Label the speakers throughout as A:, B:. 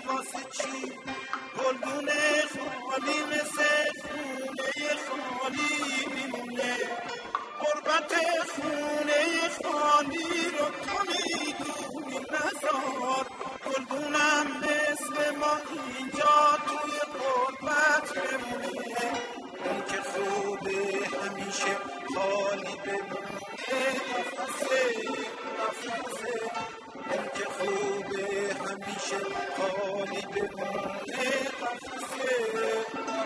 A: واسه چی گلدونه خالی مثل خونه خالی میمونه غربت خونه خالی رو تو میدونی نزار گلدونم مثل ما اینجا توی غربت بمونه اون که خوبه همیشه خالی بمونه نفسه اون که خوبه همیشه خالی بمونه نفسه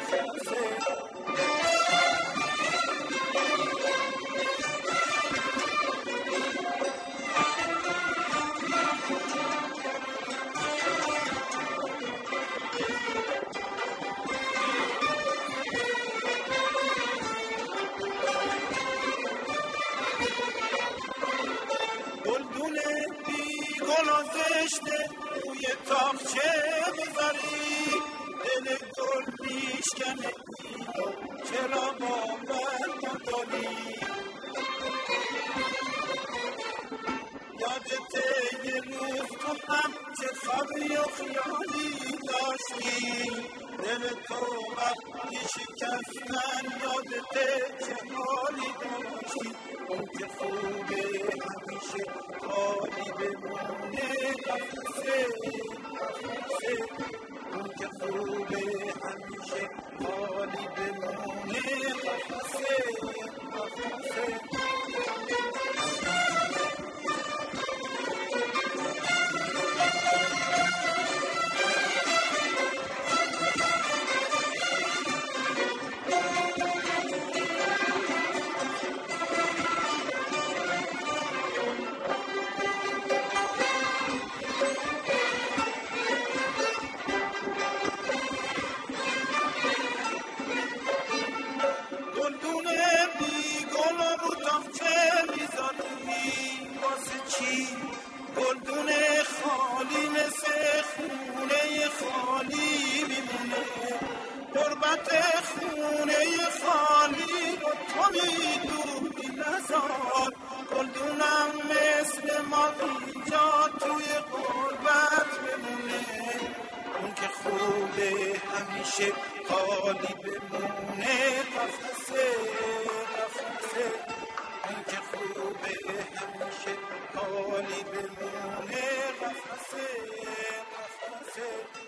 A: گلدونه بی گل و زشته روی تاقچه بذاری دل گل میشکنه اینو چرا باور نداری یادته یه روز تو هم چه خوابی و خیالی داشتی دل تو وقتی شکستن یادته چه حالی داشتی اون که خوبه همیشه خالی بمونه نفسه اون که خوبه همیشه خالی بمونه نفسه گلدونه بی گل و رو تاقچه میذاری واسه چی گلدونه خالی مثل خونه خالی میمونه غربت خونه خالی رو تو میدونی نزار گلدونم مثل ما اینجا توی غربت بمونه اون که خوبه همیشه خالی بمونه نفسه اون که خوبه همیشه خالی بمونه نفسه